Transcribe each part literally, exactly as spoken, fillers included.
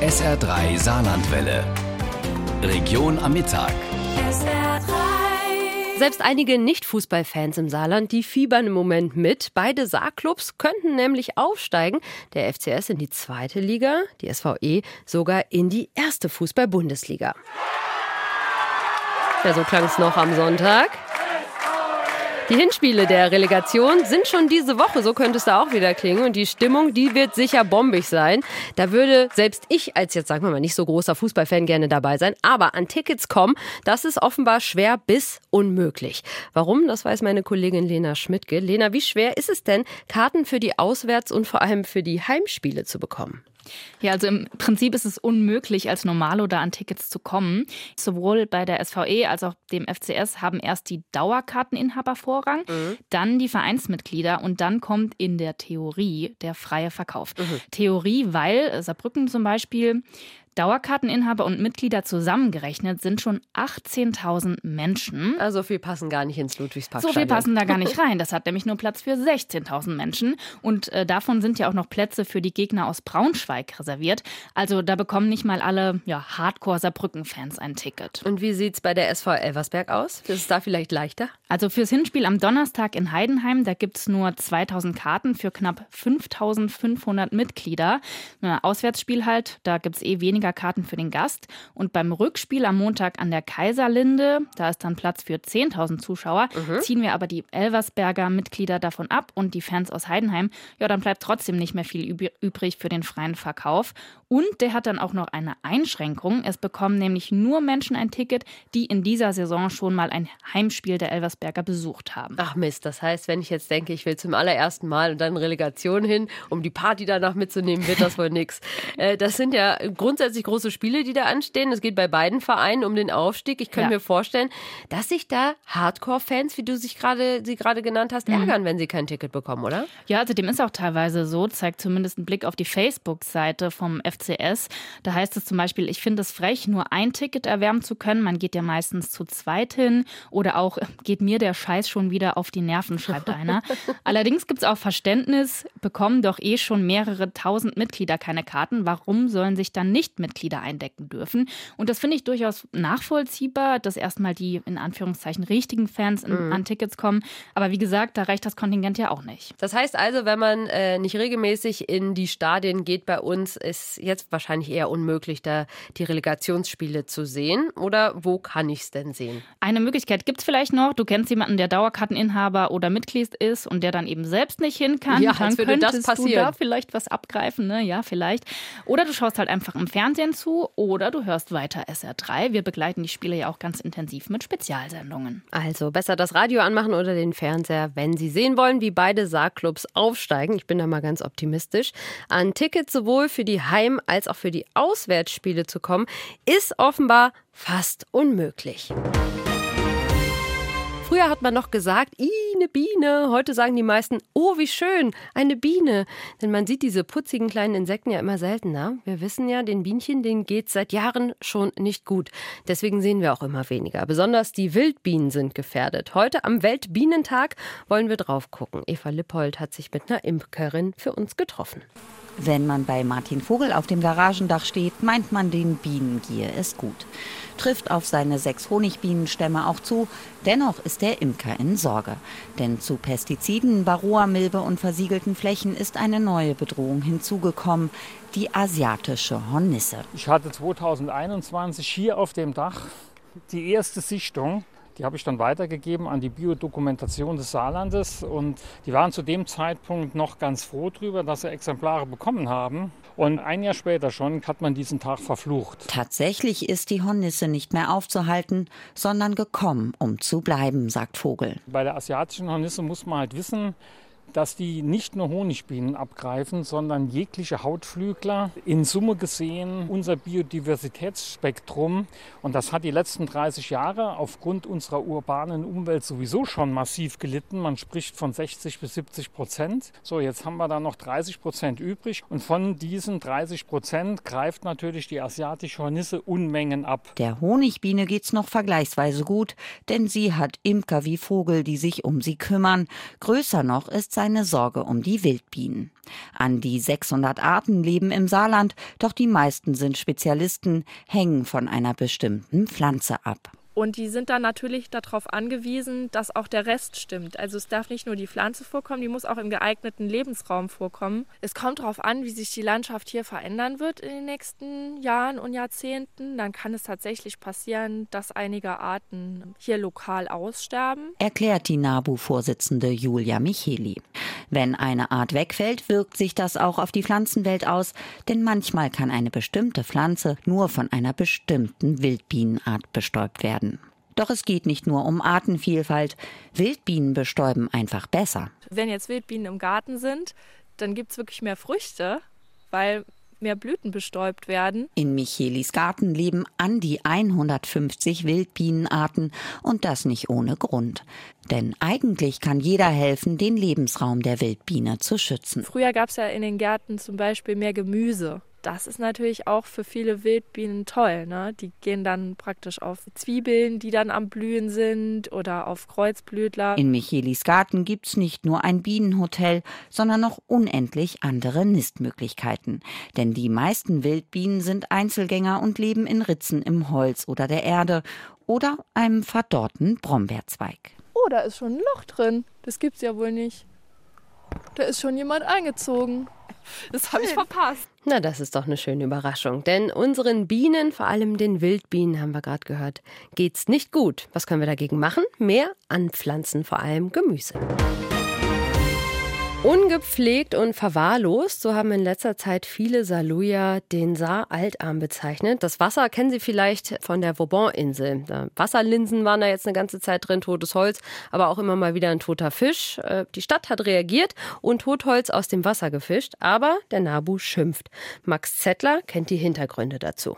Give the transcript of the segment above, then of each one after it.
S R drei Saarlandwelle. Region am Mittag. S R drei. Selbst einige Nicht-Fußballfans im Saarland, die fiebern im Moment mit. Beide Saarclubs könnten nämlich aufsteigen. Der F C S in die zweite Liga, die S V E sogar in die erste Fußball-Bundesliga. Ja, so klang es noch am Sonntag. Die Hinspiele der Relegation sind schon diese Woche, so könnte es da auch wieder klingen. Und die Stimmung, die wird sicher bombig sein. Da würde selbst ich als jetzt, sagen wir mal, nicht so großer Fußballfan gerne dabei sein. Aber an Tickets kommen, das ist offenbar schwer bis unmöglich. Warum? Das weiß meine Kollegin Lena Schmidtke. Lena, wie schwer ist es denn, Karten für die Auswärts- und vor allem für die Heimspiele zu bekommen? Ja, also im Prinzip ist es unmöglich, als Normalo da an Tickets zu kommen. Sowohl bei der S V E als auch dem F C S haben erst die Dauerkarteninhaber Vorrang, mhm. dann die Vereinsmitglieder und dann kommt in der Theorie der freie Verkauf. Mhm. Theorie, weil Saarbrücken zum Beispiel Dauerkarteninhaber und Mitglieder zusammengerechnet sind schon achtzehntausend Menschen. Also so viel passen gar nicht ins Ludwigsparkstadion. So viel passen da gar nicht rein. Das hat nämlich nur Platz für sechzehntausend Menschen. Und äh, davon sind ja auch noch Plätze für die Gegner aus Braunschweig reserviert. Also da bekommen nicht mal alle ja, Hardcore-Saarbrücken-Fans ein Ticket. Und wie sieht's bei der S V Elversberg aus? Ist es da vielleicht leichter? Also fürs Hinspiel am Donnerstag in Heidenheim, da gibt's nur zweitausend Karten für knapp fünftausendfünfhundert Mitglieder. Na, Auswärtsspiel halt, da gibt's eh weniger Karten für den Gast. Und beim Rückspiel am Montag an der Kaiserlinde, da ist dann Platz für zehntausend Zuschauer, mhm. ziehen wir aber die Elversberger Mitglieder davon ab und die Fans aus Heidenheim, ja, dann bleibt trotzdem nicht mehr viel übrig für den freien Verkauf. Und der hat dann auch noch eine Einschränkung. Es bekommen nämlich nur Menschen ein Ticket, die in dieser Saison schon mal ein Heimspiel der Elversberger besucht haben. Ach Mist, das heißt, wenn ich jetzt denke, ich will zum allerersten Mal und dann Relegation hin, um die Party danach mitzunehmen, wird das wohl nix. Äh, das sind ja grundsätzlich große Spiele, die da anstehen. Es geht bei beiden Vereinen um den Aufstieg. Ich könnte ja. mir vorstellen, dass sich da Hardcore-Fans, wie du sich gerade, sie gerade genannt hast, mhm. ärgern, wenn sie kein Ticket bekommen, oder? Ja, also dem ist auch teilweise so, zeigt zumindest ein Blick auf die Facebook-Seite vom F C S. Da heißt es zum Beispiel, ich finde es frech, nur ein Ticket erwerben zu können. Man geht ja meistens zu zweit hin. Oder auch, geht mir der Scheiß schon wieder auf die Nerven, schreibt einer. Allerdings gibt es auch Verständnis, bekommen doch eh schon mehrere tausend Mitglieder keine Karten. Warum sollen sich dann nicht Mitglieder eindecken dürfen? Und das finde ich durchaus nachvollziehbar, dass erstmal die in Anführungszeichen richtigen Fans in, mhm. an Tickets kommen. Aber wie gesagt, da reicht das Kontingent ja auch nicht. Das heißt also, wenn man äh, nicht regelmäßig in die Stadien geht bei uns, ist jetzt wahrscheinlich eher unmöglich, da die Relegationsspiele zu sehen. Oder wo kann ich es denn sehen? Eine Möglichkeit gibt es vielleicht noch. Du kennst jemanden, der Dauerkarteninhaber oder Mitglied ist und der dann eben selbst nicht hin kann. Ja, dann als würde könntest das passieren. Du da vielleicht was abgreifen, ne? Ja, vielleicht. Oder du schaust halt einfach im Fernsehen zu oder du hörst weiter S R drei. Wir begleiten die Spiele ja auch ganz intensiv mit Spezialsendungen. Also besser das Radio anmachen oder den Fernseher, wenn Sie sehen wollen, wie beide Saarclubs aufsteigen. Ich bin da mal ganz optimistisch. An Tickets sowohl für die Heim- als auch für die Auswärtsspiele zu kommen, ist offenbar fast unmöglich. Früher hat man noch gesagt, ih, eine Biene. Heute sagen die meisten, oh, wie schön, eine Biene. Denn man sieht diese putzigen kleinen Insekten ja immer seltener. Wir wissen ja, den Bienchen, denen geht's seit Jahren schon nicht gut. Deswegen sehen wir auch immer weniger. Besonders die Wildbienen sind gefährdet. Heute am Weltbienentag wollen wir drauf gucken. Eva Lippold hat sich mit einer Imkerin für uns getroffen. Wenn man bei Martin Vogel auf dem Garagendach steht, meint man, den Bienengier ist gut. Trifft auf seine sechs Honigbienenstämme auch zu. Dennoch ist der Imker in Sorge. Denn zu Pestiziden, Varroa-Milbe und versiegelten Flächen ist eine neue Bedrohung hinzugekommen. Die asiatische Hornisse. Ich hatte zweitausendeinundzwanzig hier auf dem Dach die erste Sichtung. Die habe ich dann weitergegeben an die Biodokumentation des Saarlandes und die waren zu dem Zeitpunkt noch ganz froh drüber, dass sie Exemplare bekommen haben. Und ein Jahr später schon hat man diesen Tag verflucht. Tatsächlich ist die Hornisse nicht mehr aufzuhalten, sondern gekommen, um zu bleiben, sagt Vogel. Bei der asiatischen Hornisse muss man halt wissen, dass die nicht nur Honigbienen abgreifen, sondern jegliche Hautflügler. In Summe gesehen unser Biodiversitätsspektrum. Und das hat die letzten dreißig Jahre aufgrund unserer urbanen Umwelt sowieso schon massiv gelitten. Man spricht von sechzig bis siebzig Prozent. So, jetzt haben wir da noch dreißig Prozent übrig. Und von diesen dreißig Prozent greift natürlich die asiatische Hornisse Unmengen ab. Der Honigbiene geht's noch vergleichsweise gut, denn sie hat Imker wie Vogel, die sich um sie kümmern. Größer noch ist sein seine Sorge um die Wildbienen. An die sechshundert Arten leben im Saarland, doch die meisten sind Spezialisten, hängen von einer bestimmten Pflanze ab. Und die sind dann natürlich darauf angewiesen, dass auch der Rest stimmt. Also es darf nicht nur die Pflanze vorkommen, die muss auch im geeigneten Lebensraum vorkommen. Es kommt darauf an, wie sich die Landschaft hier verändern wird in den nächsten Jahren und Jahrzehnten. Dann kann es tatsächlich passieren, dass einige Arten hier lokal aussterben. Erklärt die NABU-Vorsitzende Julia Micheli. Wenn eine Art wegfällt, wirkt sich das auch auf die Pflanzenwelt aus, denn manchmal kann eine bestimmte Pflanze nur von einer bestimmten Wildbienenart bestäubt werden. Doch es geht nicht nur um Artenvielfalt. Wildbienen bestäuben einfach besser. Wenn jetzt Wildbienen im Garten sind, dann gibt es wirklich mehr Früchte, weil mehr Blüten bestäubt werden. In Michelis Garten leben an die hundertfünfzig Wildbienenarten und das nicht ohne Grund. Denn eigentlich kann jeder helfen, den Lebensraum der Wildbiene zu schützen. Früher gab es ja in den Gärten zum Beispiel mehr Gemüse. Das ist natürlich auch für viele Wildbienen toll, ne? Die gehen dann praktisch auf Zwiebeln, die dann am Blühen sind, oder auf Kreuzblütler. In Michelis Garten gibt's nicht nur ein Bienenhotel, sondern noch unendlich andere Nistmöglichkeiten. Denn die meisten Wildbienen sind Einzelgänger und leben in Ritzen im Holz oder der Erde oder einem verdorrten Brombeerzweig. Oh, da ist schon ein Loch drin. Das gibt's ja wohl nicht. Da ist schon jemand eingezogen. Das habe ich verpasst. Na, das ist doch eine schöne Überraschung. Denn unseren Bienen, vor allem den Wildbienen, haben wir gerade gehört, geht's nicht gut. Was können wir dagegen machen? Mehr anpflanzen, vor allem Gemüse. Ungepflegt und verwahrlost, so haben in letzter Zeit viele Saarlouier den Saar-Altarm bezeichnet. Das Wasser kennen Sie vielleicht von der Vauban-Insel. Wasserlinsen waren da jetzt eine ganze Zeit drin, totes Holz, aber auch immer mal wieder ein toter Fisch. Die Stadt hat reagiert und Totholz aus dem Wasser gefischt, aber der NABU schimpft. Max Zettler kennt die Hintergründe dazu.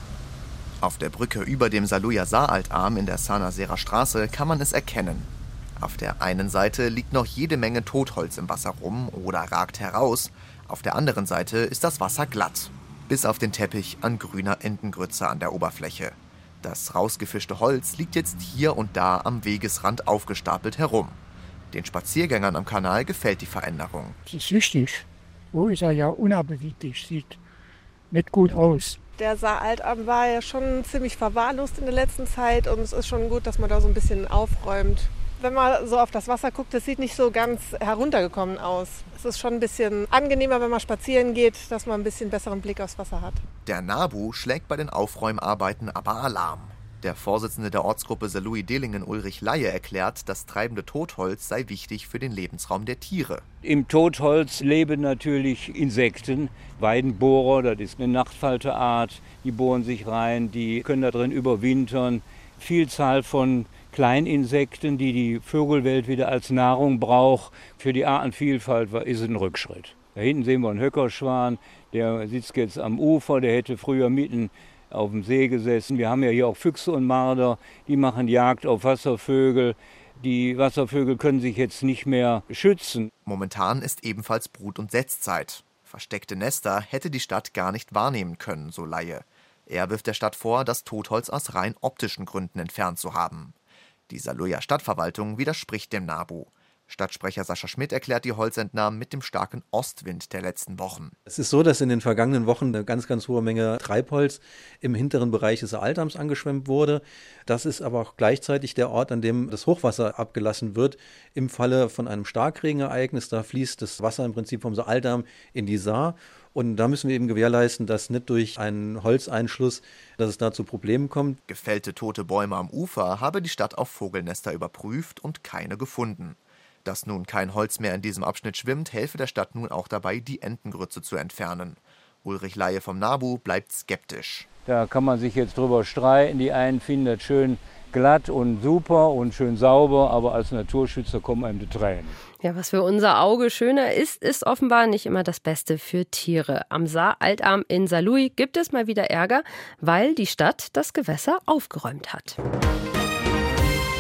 Auf der Brücke über dem Saarlouier Saar-Altarm in der Sarnaserer Straße kann man es erkennen. Auf der einen Seite liegt noch jede Menge Totholz im Wasser rum oder ragt heraus. Auf der anderen Seite ist das Wasser glatt, bis auf den Teppich an grüner Entengrütze an der Oberfläche. Das rausgefischte Holz liegt jetzt hier und da am Wegesrand aufgestapelt herum. Den Spaziergängern am Kanal gefällt die Veränderung. Das ist wichtig. Wo ist er ja unappetitlich, sieht nicht gut aus. Der Saar-Altarm war ja schon ziemlich verwahrlost in der letzten Zeit und es ist schon gut, dass man da so ein bisschen aufräumt. Wenn man so auf das Wasser guckt, das sieht nicht so ganz heruntergekommen aus. Es ist schon ein bisschen angenehmer, wenn man spazieren geht, dass man ein bisschen besseren Blick aufs Wasser hat. Der NABU schlägt bei den Aufräumarbeiten aber Alarm. Der Vorsitzende der Ortsgruppe Saarlouis-Dillingen, Ulrich Laie, erklärt, das treibende Totholz sei wichtig für den Lebensraum der Tiere. Im Totholz leben natürlich Insekten, Weidenbohrer, das ist eine Nachtfalterart, die bohren sich rein, die können da drin überwintern. Vielzahl von Kleininsekten, die die Vogelwelt wieder als Nahrung braucht. Für die Artenvielfalt ist es ein Rückschritt. Da hinten sehen wir einen Höckerschwan, der sitzt jetzt am Ufer, der hätte früher mitten auf dem See gesessen. Wir haben ja hier auch Füchse und Marder, die machen Jagd auf Wasservögel. Die Wasservögel können sich jetzt nicht mehr schützen. Momentan ist ebenfalls Brut- und Setzzeit. Versteckte Nester hätte die Stadt gar nicht wahrnehmen können, so Laie. Er wirft der Stadt vor, das Totholz aus rein optischen Gründen entfernt zu haben. Die Saarlouier Stadtverwaltung widerspricht dem NABU. Stadtsprecher Sascha Schmidt erklärt die Holzentnahmen mit dem starken Ostwind der letzten Wochen. Es ist so, dass in den vergangenen Wochen eine ganz, ganz hohe Menge Treibholz im hinteren Bereich des Altarms angeschwemmt wurde. Das ist aber auch gleichzeitig der Ort, an dem das Hochwasser abgelassen wird. Im Falle von einem Starkregenereignis, da fließt das Wasser im Prinzip vom Altarm in die Saar. Und da müssen wir eben gewährleisten, dass nicht durch einen Holzeinschluss, dass es da zu Problemen kommt. Gefällte tote Bäume am Ufer habe die Stadt auf Vogelnester überprüft und keine gefunden. Dass nun kein Holz mehr in diesem Abschnitt schwimmt, helfe der Stadt nun auch dabei, die Entengrütze zu entfernen. Ulrich Laie vom NABU bleibt skeptisch. Da kann man sich jetzt drüber streiten. Die einen finden das schön glatt und super und schön sauber, aber als Naturschützer kommen einem die Tränen. Ja, was für unser Auge schöner ist, ist offenbar nicht immer das Beste für Tiere. Am Saar-Altarm in Saarlouis gibt es mal wieder Ärger, weil die Stadt das Gewässer aufgeräumt hat.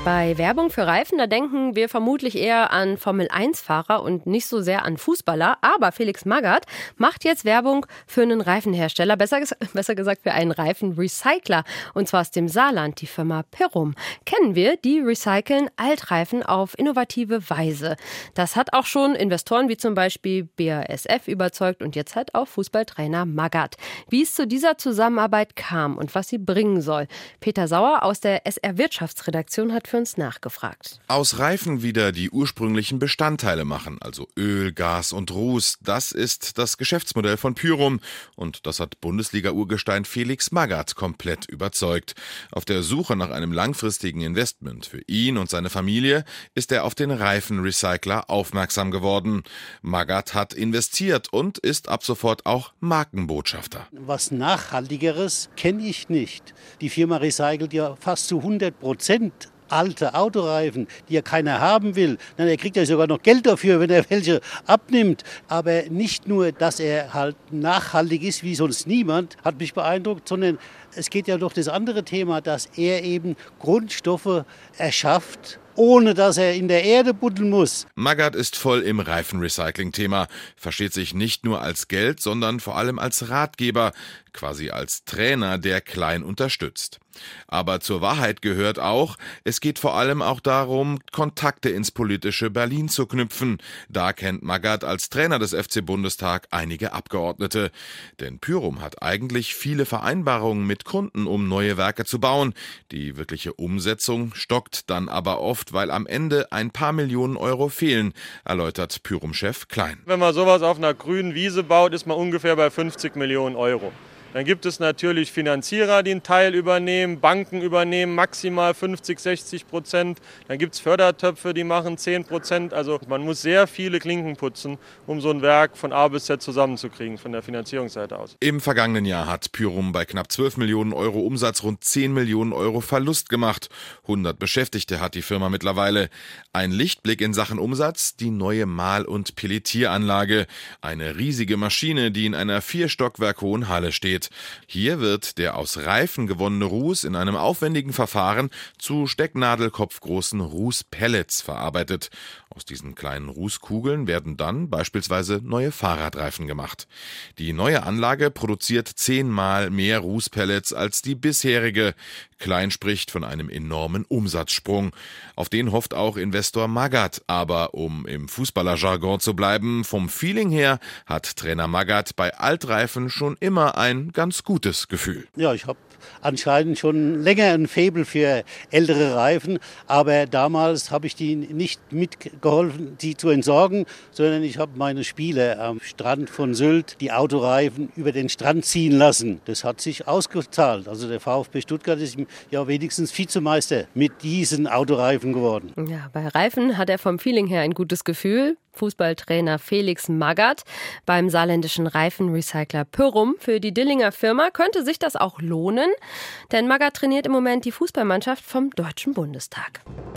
Bei Werbung für Reifen, da denken wir vermutlich eher an Formel eins Fahrer und nicht so sehr an Fußballer. Aber Felix Magath macht jetzt Werbung für einen Reifenhersteller, besser, besser gesagt für einen Reifenrecycler. Und zwar aus dem Saarland, die Firma Pyrum. Kennen wir, die recyceln Altreifen auf innovative Weise. Das hat auch schon Investoren wie zum Beispiel B A S F überzeugt und jetzt halt auch Fußballtrainer Magath. Wie es zu dieser Zusammenarbeit kam und was sie bringen soll. Peter Sauer aus der S R Wirtschaftsredaktion hat für uns nachgefragt. Aus Reifen wieder die ursprünglichen Bestandteile machen, also Öl, Gas und Ruß. Das ist das Geschäftsmodell von Pyrum und das hat Bundesliga-Urgestein Felix Magath komplett überzeugt. Auf der Suche nach einem langfristigen Investment für ihn und seine Familie ist er auf den Reifenrecycler aufmerksam geworden. Magath hat investiert und ist ab sofort auch Markenbotschafter. Was Nachhaltigeres kenne ich nicht. Die Firma recycelt ja fast zu hundert Prozent alte Autoreifen, die ja keiner haben will. Nein, er kriegt ja sogar noch Geld dafür, wenn er welche abnimmt. Aber nicht nur, dass er halt nachhaltig ist wie sonst niemand, hat mich beeindruckt, sondern es geht ja doch das andere Thema, dass er eben Grundstoffe erschafft, ohne dass er in der Erde buddeln muss. Magath ist voll im Reifenrecycling-Thema, versteht sich nicht nur als Geld, sondern vor allem als Ratgeber, quasi als Trainer, der klein unterstützt. Aber zur Wahrheit gehört auch, es geht vor allem auch darum, Kontakte ins politische Berlin zu knüpfen. Da kennt Magath als Trainer des F C Bundestag einige Abgeordnete. Denn Pyrum hat eigentlich viele Vereinbarungen mit Kunden, um neue Werke zu bauen. Die wirkliche Umsetzung stockt dann aber oft, weil am Ende ein paar Millionen Euro fehlen, erläutert Pyrum-Chef Klein. Wenn man sowas auf einer grünen Wiese baut, ist man ungefähr bei fünfzig Millionen Euro. Dann gibt es natürlich Finanzierer, die einen Teil übernehmen, Banken übernehmen maximal fünfzig, sechzig Prozent. Dann gibt es Fördertöpfe, die machen zehn Prozent. Also man muss sehr viele Klinken putzen, um so ein Werk von A bis Z zusammenzukriegen, von der Finanzierungsseite aus. Im vergangenen Jahr hat Pyrum bei knapp zwölf Millionen Euro Umsatz rund zehn Millionen Euro Verlust gemacht. hundert Beschäftigte hat die Firma mittlerweile. Ein Lichtblick in Sachen Umsatz, die neue Mahl- und Pelletieranlage. Eine riesige Maschine, die in einer vier Stockwerk hohen Halle steht. Hier wird der aus Reifen gewonnene Ruß in einem aufwendigen Verfahren zu stecknadelkopfgroßen Rußpellets verarbeitet. Aus diesen kleinen Rußkugeln werden dann beispielsweise neue Fahrradreifen gemacht. Die neue Anlage produziert zehnmal mehr Rußpellets als die bisherige. Klein spricht von einem enormen Umsatzsprung. Auf den hofft auch Investor Magath. Aber um im Fußballerjargon zu bleiben, vom Feeling her hat Trainer Magath bei Altreifen schon immer ein ganz gutes Gefühl. Ja, ich habe anscheinend schon länger ein Faible für ältere Reifen, aber damals habe ich die nicht mitgeholfen, die zu entsorgen, sondern ich habe meine Spieler am Strand von Sylt die Autoreifen über den Strand ziehen lassen. Das hat sich ausgezahlt. Also der VfB Stuttgart ist ja wenigstens Vizemeister mit diesen Autoreifen geworden. Ja, bei Reifen hat er vom Feeling her ein gutes Gefühl. Fußballtrainer Felix Magath beim saarländischen Reifenrecycler Pyrum. Für die Dillinger Firma könnte sich das auch lohnen, denn Magath trainiert im Moment die Fußballmannschaft vom Deutschen Bundestag.